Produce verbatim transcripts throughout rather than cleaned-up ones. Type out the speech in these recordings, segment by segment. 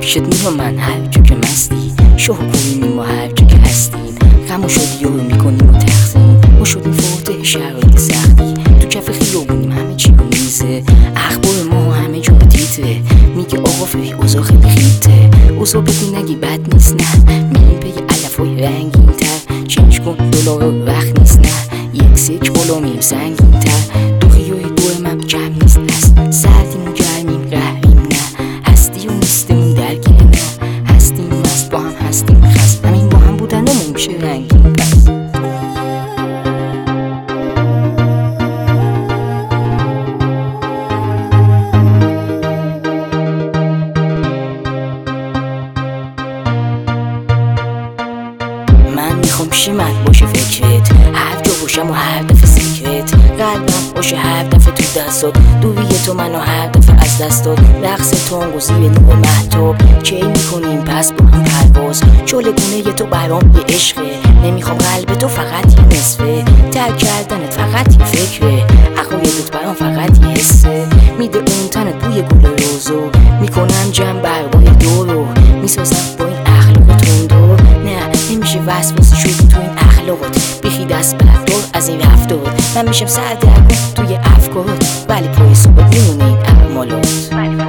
پیشت میام من هر جا که مستی، شو کنیم ما هر جا که هستیم. غم و شادی رو میکنیم و تقسیم، ما شدیم فوته شرایط سختی. تو کف خیابونیم همه چی رو میزه، اخبار ما همه جا تیتره. میگه آقا فری اوضاع خیلی خیته، اوضاع بگی نگی بد نیست نه. میریم پی علفای رنگین تر، چنج کن دلار وقت نیست نه. یک سک بالا میم سنگین تر، دو خیای دور من کم نیست هست. سردیم و گرمیم قهریم نه، هستی و نیستمون درگیره نه. هستیم مست با هم هستیم خست، همین با هم بودن و میشه رنگین پس. من میخوام پیشمت باشه فکرت، هر جا باشم و هر دفعه سیکرت. قلبم باشه هر دفعه تو دستات، دوری تو منو هر دفعه از دست داد. رقص تانگو زیر نور مهتاب، کی میکنیم پس با هم پرواز. شعله‌گونه تو برام یه عشقه، نمیخوام قلب تو فقط یه نصفه. ترک کردنت فقط یه فکره، عقایدت برام فقط یه حسه. میده اون تنت بوی گل روزو، میکنم جمع بربای دورو. میسازم با این اخلاق تندو، نه نمیشه وسواسی شدی تو این اخلاقات. بیخی دست بردار از این رفتار، من میشم سردرگم توی افکارات. ولی پای صحبت میمونه این اعمالات.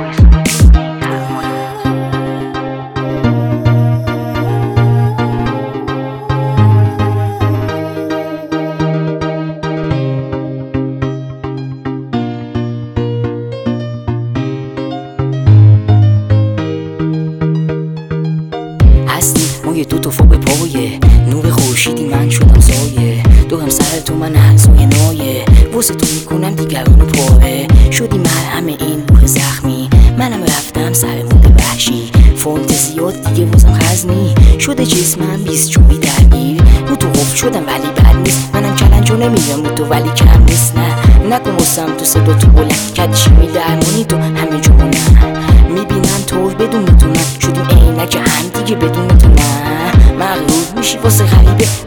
ما یه دو تا فوق پایه، نور خورشیدی من شدم سایه. دو هم سر تو من احسای نایه، واسه تو میکنم دیگرانو پاره. شدی مرهم این روح زخمی، منم رفتم سر مود وحشی. فانتزیات دیگه واسم خزنی شده، جسمم بیست جوی درگیر. رو تو قفل شدم ولی بد نیست، منم کلنجو نمیرم رو تو ولی کم نیست. نه نکن واسم تو صدا تو بلند، کدیشی می درمانی تو همه جو نه. میبینم طور بدون تو من شدیم عینک هم دیگه بدون تو نه. مغرور میشی واسه غریبه،